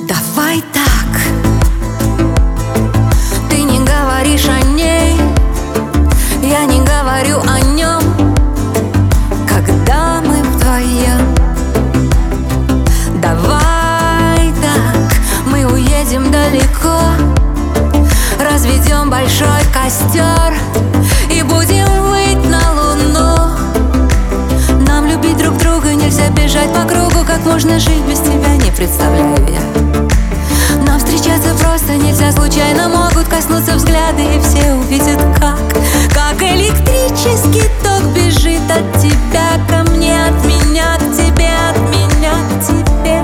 Давай так. Ты не говоришь о ней, я не говорю о нем. Когда мы вдвоем, давай так. Мы уедем далеко, разведем большой костер и будем выть на луну. Нам любить друг друга нельзя, бежать по кругу. Как можно жить без тебя, не представляю я. Нам встречаться просто нельзя, случайно могут коснуться взгляды, и все увидят, как электрический ток бежит от тебя ко мне, от меня к тебе, от меня к тебе.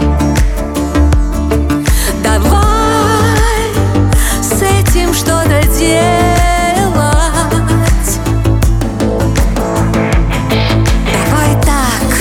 Давай с этим что-то делать. Давай так.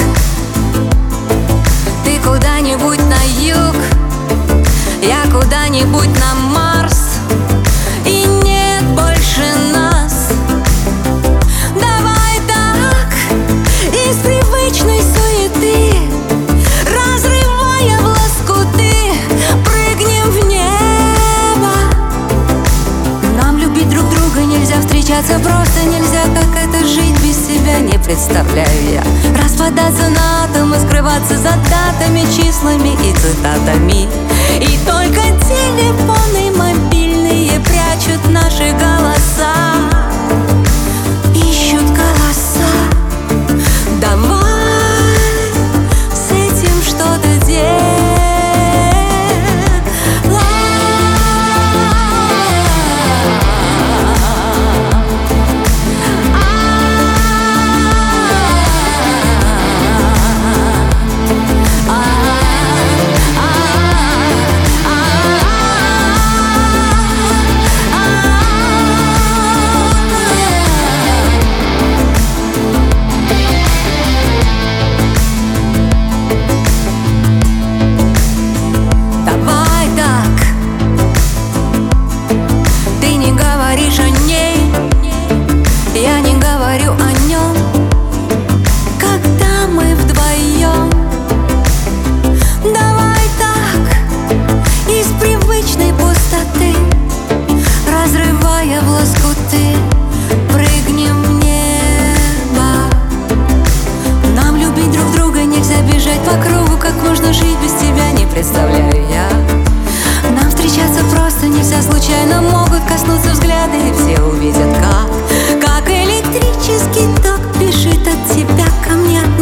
Ты куда-нибудь на юг, я куда-нибудь на Марс, и нет больше нас. Давай так, из привычной суеты, разрывая в лоскуты, прыгнем в небо. Нам любить друг друга нельзя, встречаться просто нельзя. Как это жить без тебя, не представляю я. Распадаться на атомы, скрываться за датами, числами и цитатами. И только телефоны мобильные прячут наши голоса, ищут голоса. Давай с этим что-то делать. Я не говорю о нем. Когда мы вдвоем, давай так, из привычной пустоты, разрывая в лоскуты, прыгнем в небо. Нам любить друг друга нельзя, бежать по кругу. Как можно жить без тебя, не представляю я. Нам встречаться просто нельзя, случайно могут коснуться взгляды, и все увидят, как электрический ток бежит от тебя ко мне.